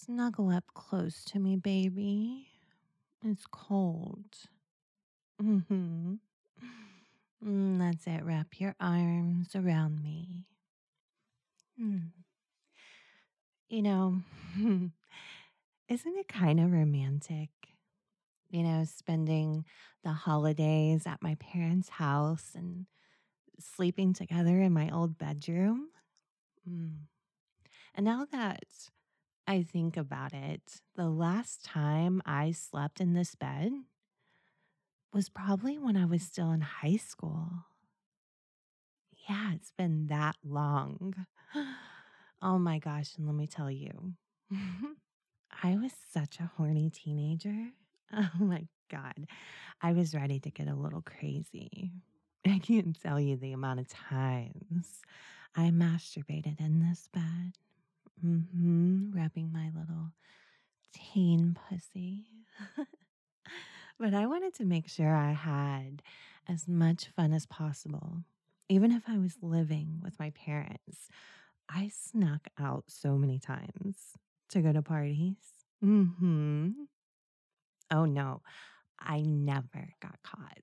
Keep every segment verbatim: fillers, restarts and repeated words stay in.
Snuggle up close to me, baby. It's cold. Mm-hmm. Mm, that's it. Wrap your arms around me. Mm. You know, isn't it kind of romantic? You know, spending the holidays at my parents' house and sleeping together in my old bedroom. Mm. And now that I think about it, the last time I slept in this bed was probably when I was still in high school. Yeah, it's been that long. Oh my gosh, and let me tell you, I was such a horny teenager. Oh my God. I was ready to get a little crazy. I can't tell you the amount of times I masturbated in this bed. Mm-hmm, rubbing my little teen pussy. But I wanted to make sure I had as much fun as possible. Even if I was living with my parents, I snuck out so many times to go to parties. Hmm. Oh no, I never got caught.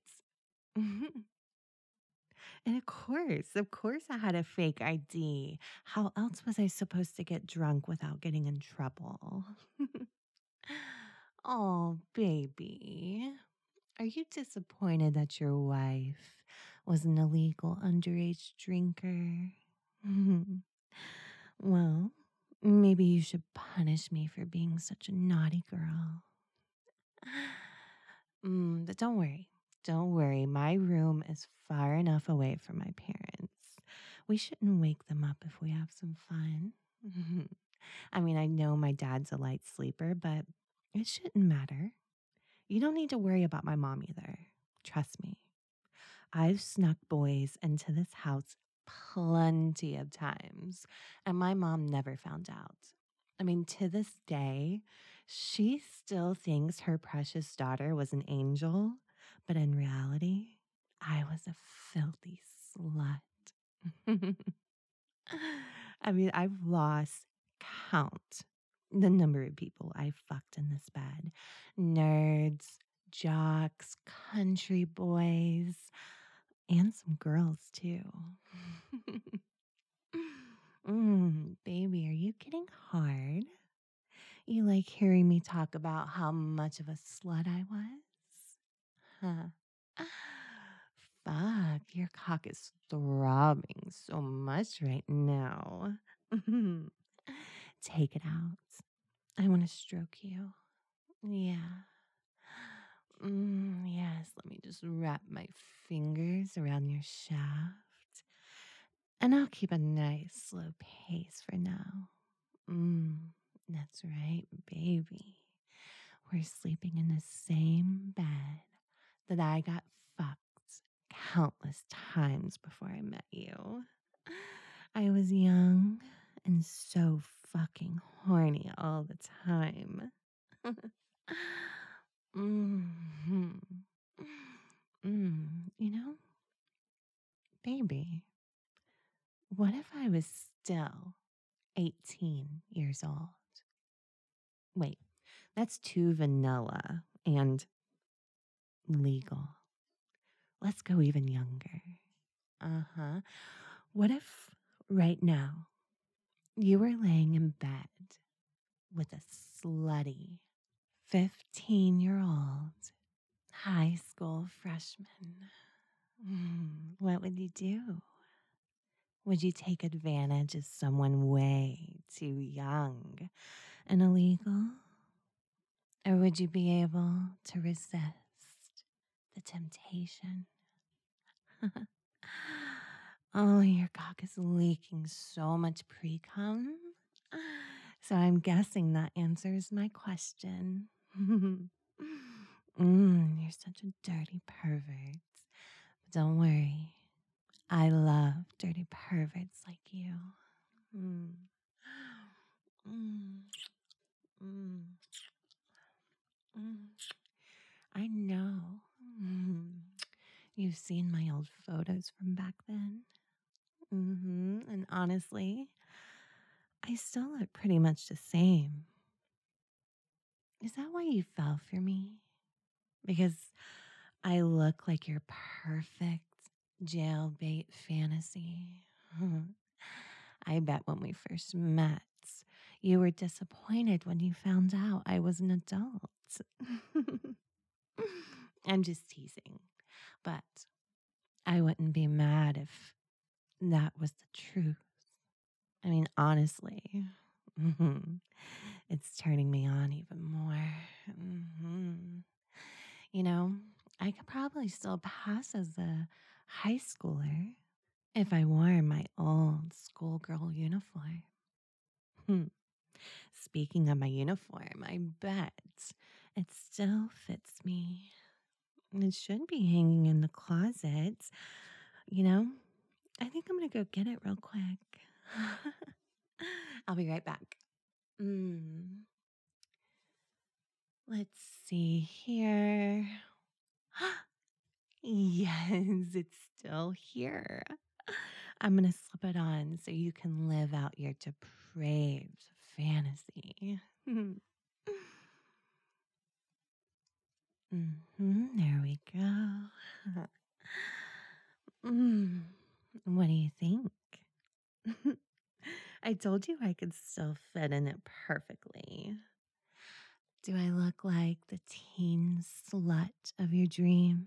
And of course, of course, I had a fake I D. How else was I supposed to get drunk without getting in trouble? Oh, baby. Are you disappointed that your wife was an illegal underage drinker? Well, maybe you should punish me for being such a naughty girl. Mm, but don't worry. Don't worry. My room is far enough away from my parents. We shouldn't wake them up if we have some fun. I mean, I know my dad's a light sleeper, but it shouldn't matter. You don't need to worry about my mom either. Trust me. I've snuck boys into this house plenty of times, and my mom never found out. I mean, to this day, she still thinks her precious daughter was an angel, but in reality, I was a filthy slut. I mean, I've lost count the number of people I've fucked in this bed. Nerds, jocks, country boys, and some girls too. Mm, baby, are you getting hard? You like hearing me talk about how much of a slut I was? Huh. Fuck, your cock is throbbing so much right now. Take it out. I want to stroke you. Yeah. Mm, yes, let me just wrap my fingers around your shaft. And I'll keep a nice slow pace for now. Mm, that's right, baby. We're sleeping in the same bed that I got fucked countless times before I met you. I was young and so fucking horny all the time. hmm Mm, you know, baby, what if I was still eighteen years old? Wait, that's too vanilla and legal. Let's go even younger. Uh huh. What if right now you were laying in bed with a slutty fifteen year old high school freshman? Mm, what would you do? Would you take advantage of someone way too young and illegal? Or would you be able to resist the temptation? Oh, your cock is leaking so much pre cum. So I'm guessing that answers my question. mm, you're such a dirty pervert. But don't worry, I love dirty perverts like you. Mm. Mm. Mm. Mm. I know. Mm. You've seen my old photos from back then. hmm And honestly, I still look pretty much the same. Is that why you fell for me? Because I look like your perfect jailbait fantasy. I bet when we first met, you were disappointed when you found out I was an adult. I'm just teasing, but I wouldn't be mad if that was the truth. I mean, honestly, mhm, it's turning me on even more. Mhm. You know, I could probably still pass as a high schooler if I wore my old schoolgirl uniform. Hmm. Speaking of my uniform, I bet it still fits me. It should be hanging in the closet. You know, I think I'm going to go get it real quick. I'll be right back. Mm, let's see here. Yes, it's still here. I'm going to slip it on so you can live out your depraved fantasy. hmm There we go. mm, what do you think? I told you I could still fit in it perfectly. Do I look like the teen slut of your dreams?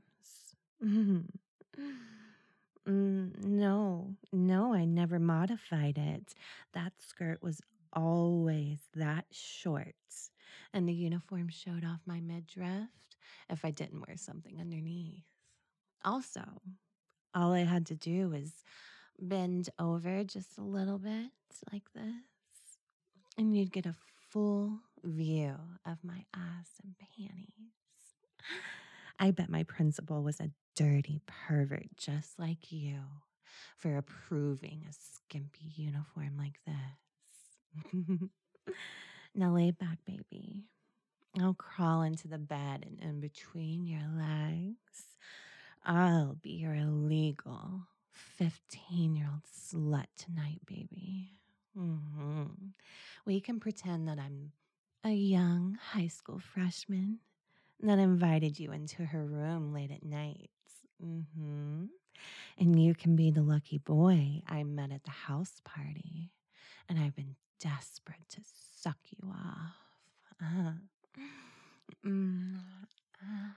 Mm, no, no, I never modified it. That skirt was always that short, and the uniform showed off my midriff if I didn't wear something underneath. Also, all I had to do was bend over just a little bit like this, and you'd get a full view of my ass and panties. I bet my principal was a dirty pervert just like you for approving a skimpy uniform like this. Now lay back, baby. I'll crawl into the bed and in between your legs, I'll be your illegal fifteen year old slut tonight, baby. hmm We can pretend that I'm a young high school freshman that invited you into her room late at night. hmm And you can be the lucky boy I met at the house party. And I've been desperate to suck you off. Uh-huh. Mm, uh,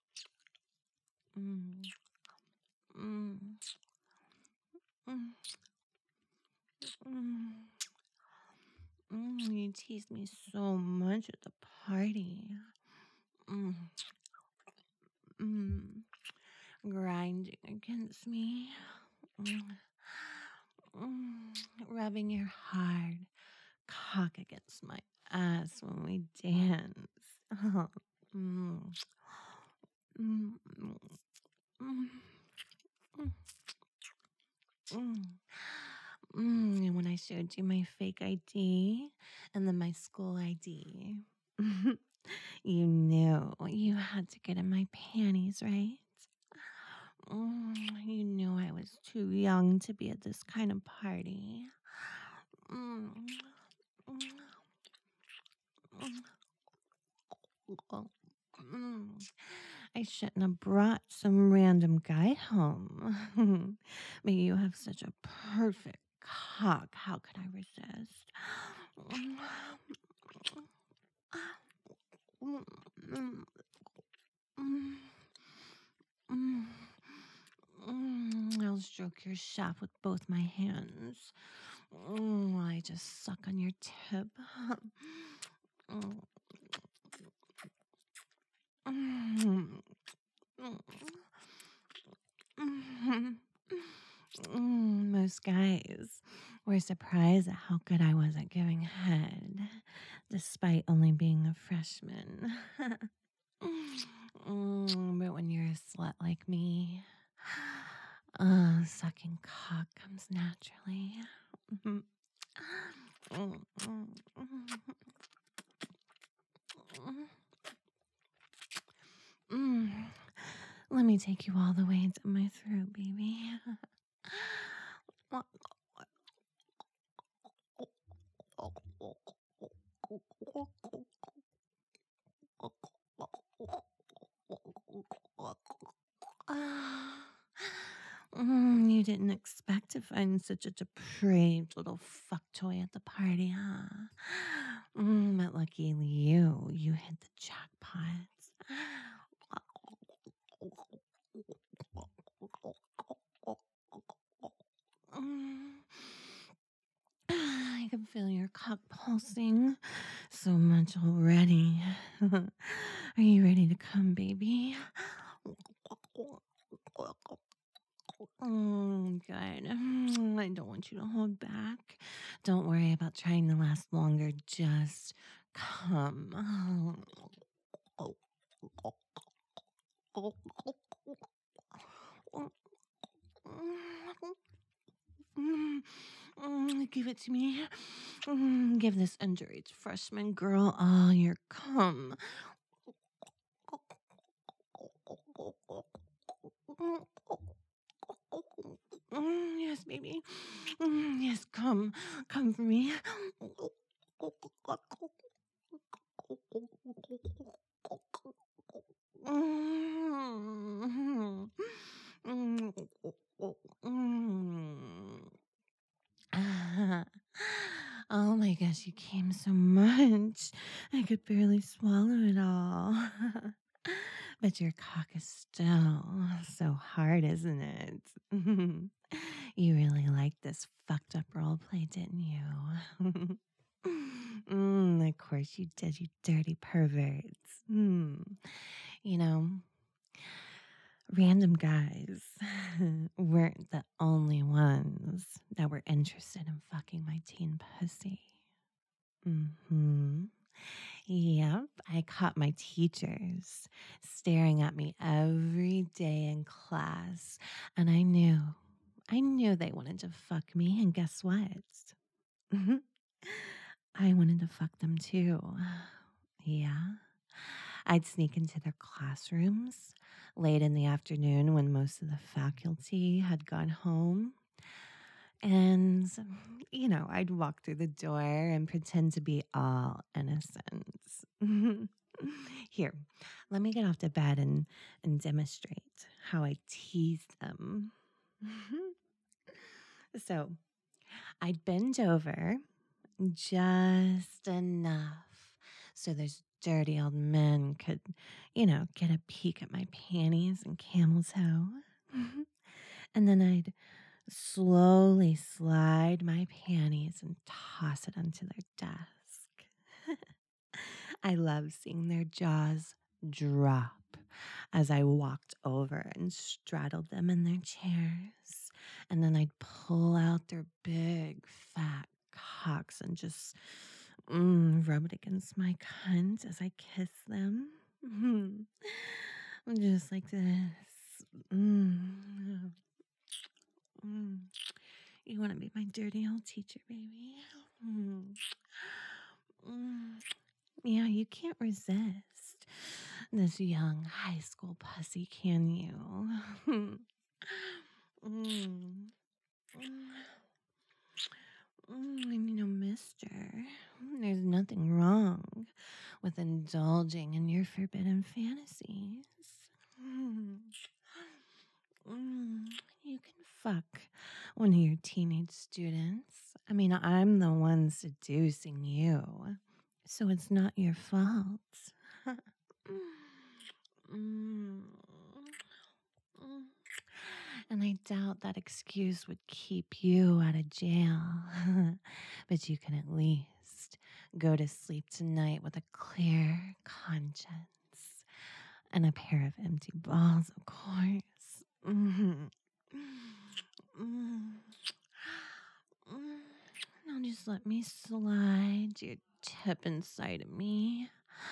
mm, mm, mm, mm, mm. You teased me so much at the party. Mm, mm. Grinding against me. Mm, mm. Rubbing your hard cock against my ass when we dance. Oh, mm, mm, mm, mm, mm, mm. Mm, and when I showed you my fake I D and then my school I D, you knew you had to get in my panties, right? Mm, you knew I was too young to be at this kind of party. Mm, mm, mm, mm, mm. I shouldn't have brought some random guy home. But you have such a perfect cock. How could I resist? I'll stroke your shaft with both my hands. While I just suck on your tip. Mm, most guys were surprised at how good I was at giving head, despite only being a freshman. Mm, but when you're a slut like me, uh, sucking cock comes naturally. Mm, mm, mm, mm. Let me take you all the way into my throat, baby. didn't expect to find such a depraved little fuck toy at the party, huh? Mm, but lucky you, you hit the jackpot. Mm. I can feel your cock pulsing so much already. Are you ready to come, baby? Mm, good. Mm, I don't want you to hold back. Don't worry about trying to last longer. Just come. Mm, mm, give it to me. Mm, give this underage freshman girl all your cum. Mm, yes, baby. Mm, yes, come. Come for me. Mm, mm, mm. Oh my gosh, you came so much. I could barely swallow it all. But your cock is still so hard, isn't it? You really liked this fucked up role play, didn't you? Mm, of course you did, you dirty perverts. Mm. You know, random guys weren't the only ones that were interested in fucking my teen pussy. Hmm. Yep, I caught my teachers staring at me every day in class, and I knew, I knew they wanted to fuck me, and guess what? I wanted to fuck them too. Yeah. I'd sneak into their classrooms late in the afternoon when most of the faculty had gone home. And, you know, I'd walk through the door and pretend to be all innocence. Here, let me get off the bed and, and demonstrate how I teased them. So I'd bend over just enough so those dirty old men could, you know, get a peek at my panties and camel toe. And then I'd slowly slide my panties and toss it onto their desk. I love seeing their jaws drop as I walked over and straddled them in their chairs. And then I'd pull out their big fat cocks and just mm, rub it against my cunt as I kiss them. Just like this. Mm. Mm. You want to be my dirty old teacher, baby? Mm. Mm. Yeah, you can't resist this young high school pussy, can you? mm. Mm. Mm, and you know, mister, there's nothing wrong with indulging in your forbidden fantasies. Mm. Mm, you can fuck one of your teenage students. I mean, I'm the one seducing you, so it's not your fault. Mm, mm. And I doubt that excuse would keep you out of jail. But you can at least go to sleep tonight with a clear conscience and a pair of empty balls, of course. Mhm. Mm. Mm. Now just let me slide your tip inside of me.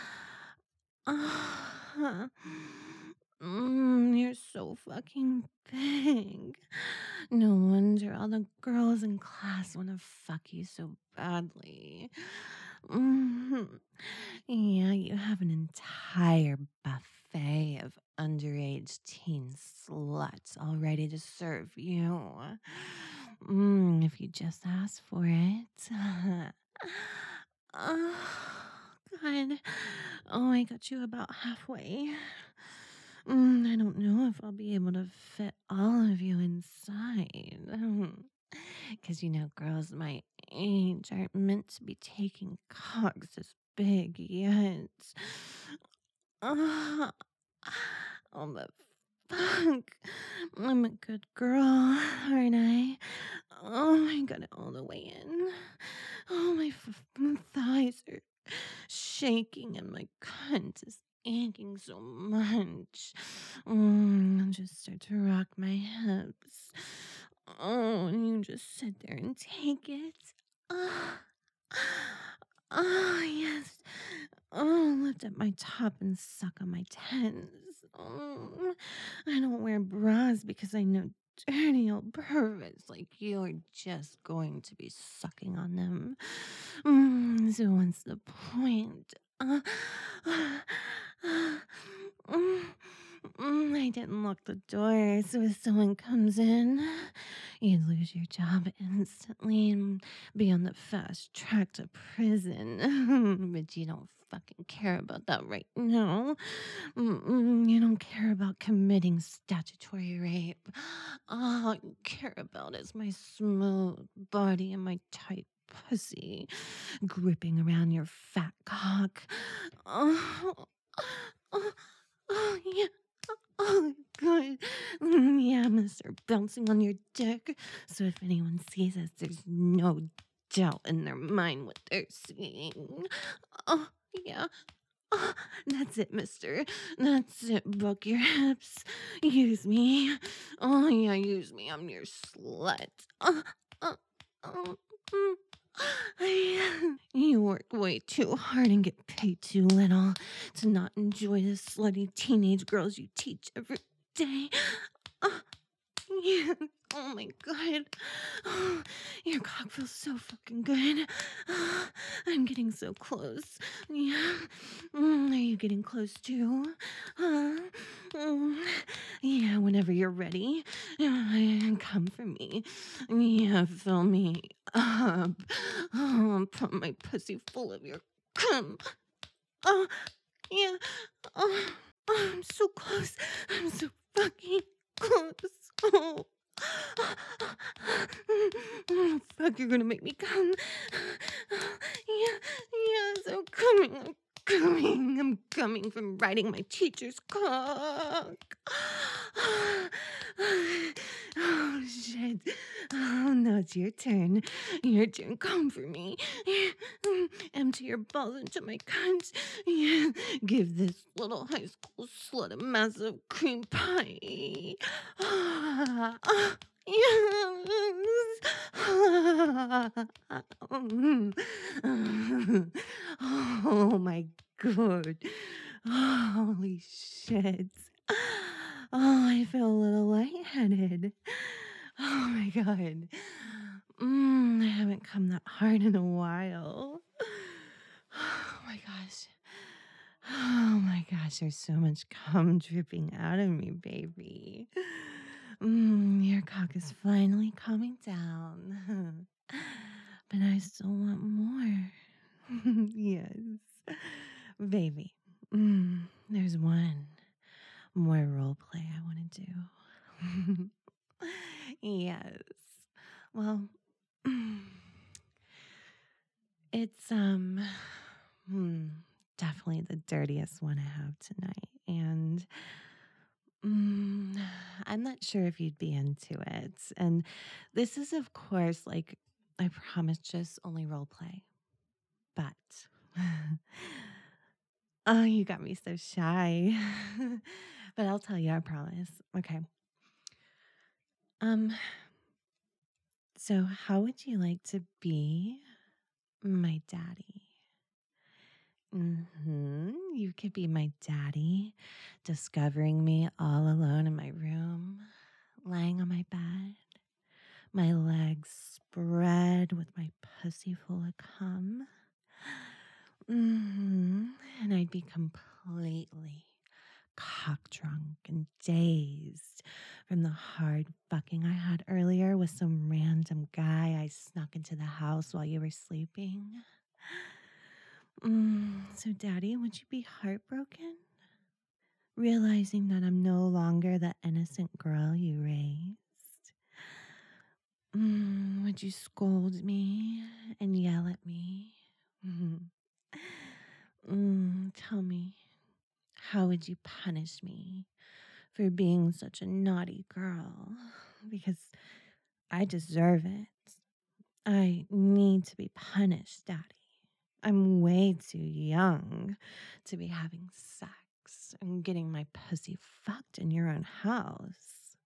Ah. Mm, you're so fucking big. No wonder all the girls in class want to fuck you so badly. Mhm. Yeah, you have an entire buffet of underage teen sluts all ready to serve you. Mm, if you just ask for it. Oh, God. Oh, I got you about halfway. Mm, I don't know if I'll be able to fit all of you inside. Because, you know, girls my age aren't meant to be taking cocks this big yet. Ah, oh, but fuck. I'm a good girl, aren't I? Oh, I got it all the way in. Oh, my f- f- thighs are shaking and my cunt is aching so much. Mm, I'll just start to rock my hips. Oh, and you just sit there and take it. Ah, oh, yes. Oh, lift up my top and suck on my tens. Oh, I don't wear bras because I know dirty old perverts like you are just going to be sucking on them. Mm, so what's the point? Uh, mm, mm, I didn't lock the door, so if someone comes in, you'd lose your job instantly and be on the fast track to prison. But you don't fucking care about that right now. Mm-mm, you don't care about committing statutory rape. All you care about is my smooth body and my tight pussy gripping around your fat cock. Oh, oh, oh yeah. Oh, good. Mm, yeah, mister, bouncing on your dick. So if anyone sees us, there's no doubt in their mind what they're seeing. Oh, yeah. Oh, that's it, mister. That's it. Buck your hips. Use me. Oh, yeah, use me. I'm your slut. Oh, oh, oh, mm. You work way too hard and get paid too little to not enjoy the slutty teenage girls you teach every day. Oh, yeah. Oh my god. Oh, your cock feels so fucking good. Oh, I'm getting so close. Yeah. Mm, are you getting close too? Huh? Mm, yeah, whenever you're ready. Uh, come for me. Yeah, fill me up. Oh, put my pussy full of your cum. Oh, yeah. Oh, oh, I'm so close. I'm so fucking close. Oh. Oh, fuck, you're gonna make me come. Yeah, yeah, so coming, I'm coming, I'm coming from riding my teacher's cock. Oh, shit. Oh, now it's your turn. Your turn, come for me. Empty your balls into my cunt. Yeah, give this little high school slut a massive cream pie. Ah, ah, yes. Oh my god. Holy shit. Oh, I feel a little lightheaded. Oh my god. Mm, I haven't come that hard in a while. Oh my gosh. Oh my gosh, there's so much cum dripping out of me, baby. Mm, your cock is finally calming down. But I still want more. Yes. Baby, mm, there's one more role play I want to do. Yes. Well, it's um hmm, definitely the dirtiest one I have tonight. And mm, I'm not sure if you'd be into it. And this is, of course, like, I promise, just only role play. But, oh, you got me so shy. But I'll tell you, I promise. Okay. Um, so how would you like to be my daddy? Mm-hmm. You could be my daddy, discovering me all alone in my room, lying on my bed, my legs spread with my pussy full of cum. Mm-hmm. And I'd be completely cock drunk and dazed from the hard fucking I had earlier with some random guy I snuck into the house while you were sleeping. Mm, so, Daddy, would you be heartbroken? realizing that I'm no longer the innocent girl you raised. Mm, would you scold me and yell at me? Mhm. Mm, tell me, how would you punish me for being such a naughty girl? Because I deserve it. I need to be punished, Daddy. I'm way too young to be having sex and getting my pussy fucked in your own house.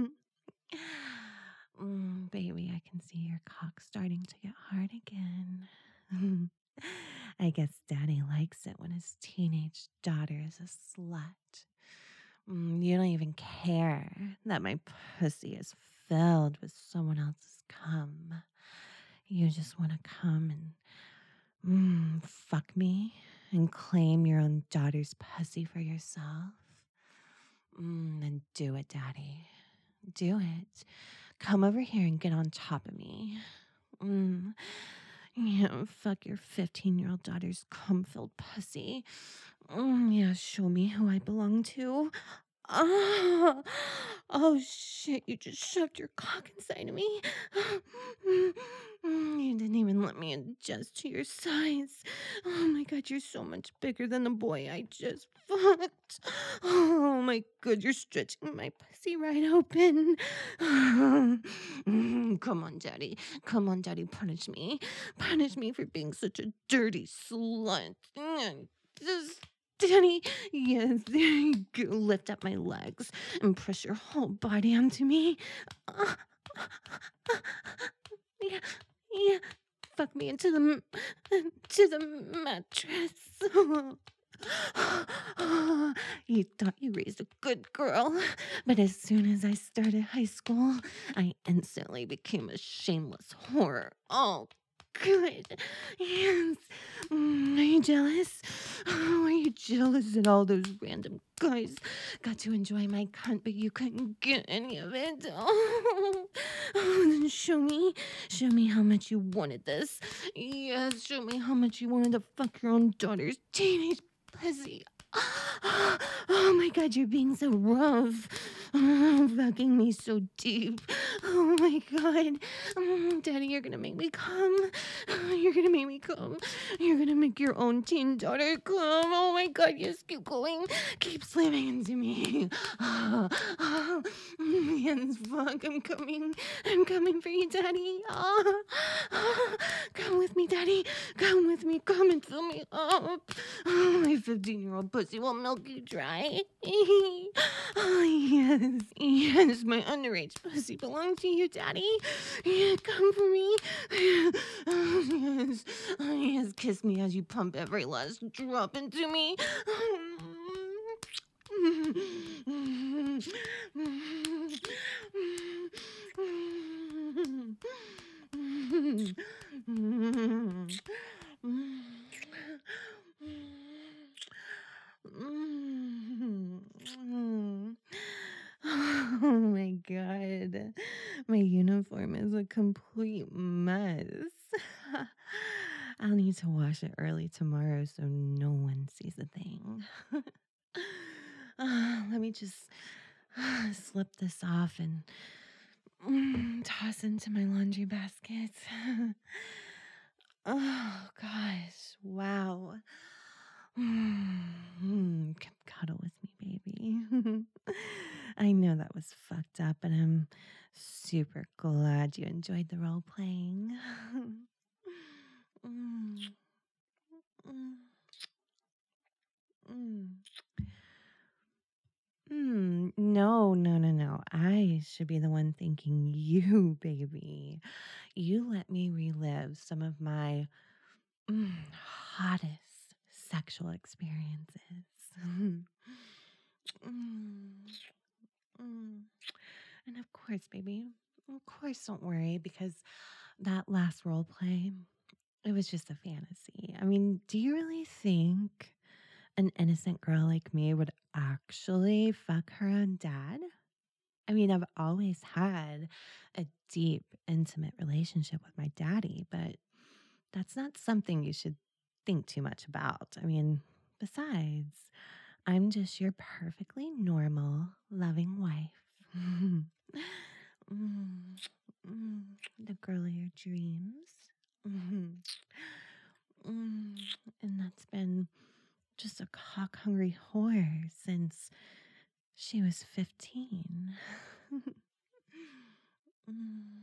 Mm, baby, I can see your cock starting to get hard again. I guess Daddy likes it when his teenage daughter is a slut. Mm, you don't even care that my pussy is filled with someone else's cum. You just want to come and mm, fuck me and claim your own daughter's pussy for yourself. Mm, then do it, Daddy. Do it. Come over here and get on top of me. Mm. Yeah, fuck your fifteen year old daughter's cum filled pussy. Mm, yeah, show me who I belong to. Ah, oh shit, you just shoved your cock inside of me. Mm, you didn't even let me adjust to your size. Oh my god, you're so much bigger than the boy I just fucked. Oh my god, you're stretching my pussy right open. Mm, come on, Daddy. Come on, Daddy, punish me. Punish me for being such a dirty slut. Mm, Just Daddy, yes, there you go. Lift up my legs and press your whole body onto me. Uh, yeah, yeah. Fuck me into the m- to the mattress. You thought you raised a good girl, but as soon as I started high school, I instantly became a shameless whore. Oh, good. Yes. Mm, are you jealous? Oh, are you jealous that all those random guys got to enjoy my cunt, but you couldn't get any of it? Oh, oh, then show me. Show me how much you wanted this. Yes, show me how much you wanted to fuck your own daughter's teenage pussy. Oh my god, you're being so rough. Oh, fucking me so deep. Oh my god. Mm, Daddy, you're gonna make me come. You're gonna make me come. You're gonna make your own teen daughter come. Oh my god, yes, keep going. Keep slamming into me. Oh, oh, yes, fuck, I'm coming. I'm coming for you, Daddy. Oh, oh, come with me, Daddy. Come with me. Come and fill me up. Oh, my fifteen year old pussy will milk you dry. Oh, yes. Yes, my underage pussy belongs to you, Daddy. Yeah, come for me. Oh, yes. Oh, yes, kiss me as you pump every last drop into me. Oh my god. My uniform is a complete mess. I'll need to wash it early tomorrow so no one sees a thing. Uh, let me just uh, slip this off and mm, toss into my laundry basket. Oh gosh, wow. Mm, c- cuddle with me, baby. I know that was fucked up, but I'm super glad you enjoyed the role playing. Mm, mm, mm. Mm, no, no, no, no. I should be the one thanking you, baby. You let me relive some of my mm, hottest sexual experiences. Mm, mm. And of course, baby, of course, don't worry because that last role play, it was just a fantasy. I mean, do you really think an innocent girl like me would actually fuck her own dad? I mean, I've always had a deep, intimate relationship with my daddy, but that's not something you should think too much about. I mean, besides, I'm just your perfectly normal, loving wife. Mm, mm, the girl of your dreams. Mhm. Mm, and that's been just a cock hungry whore since she was fifteen. Mm.